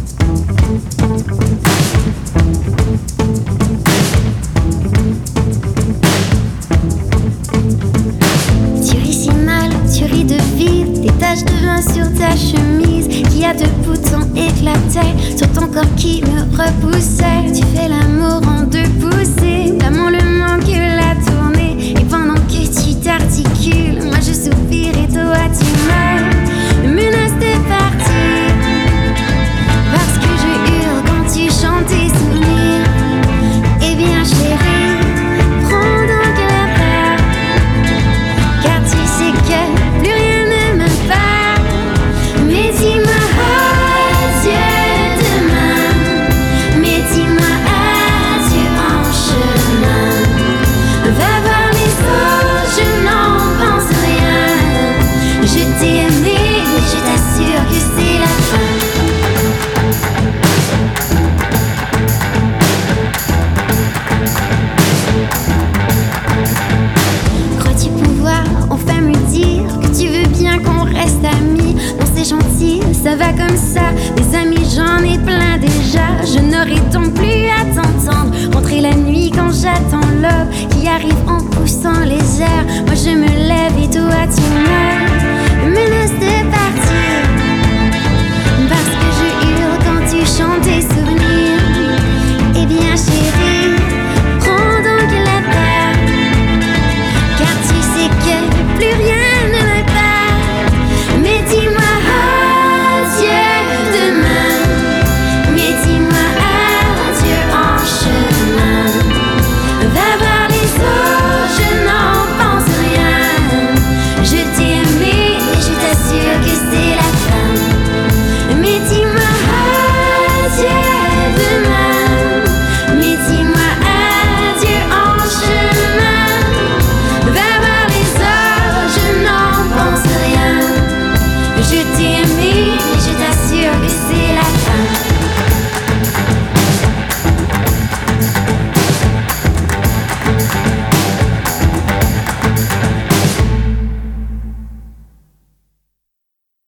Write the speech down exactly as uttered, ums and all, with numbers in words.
Tu ris si mal, tu ris de vide, des taches de vin sur ta chemise, qui a deux boutons éclatés sur ton corps qui me repoussait. Tu fais l'amour en deux poussées, l'amour le manque la tournée, et pendant que tu t'articules, moi je soupire et toi tu meurs. Me menace de partir, parce que je hurle quand tu chantes tes souvenirs. Eh bien chérie, prends donc la part, car tu sais que plus rien ne me parle. Mais dis-moi adieu demain, mais dis-moi adieu en chemin. Va voir les autres, je n'en pense rien. Je t'ai aimé, mais je t'assure que c'est la fin. Crois-tu pouvoir enfin me dire que tu veux bien qu'on reste amis? Non, c'est gentil, ça va comme ça. Des amis, j'en ai plein déjà. Je n'aurai donc plus à t'entendre rentrer la nuit quand j'attends l'aube qui arrive en poussant les airs. Moi je me lève et toi tu meurs.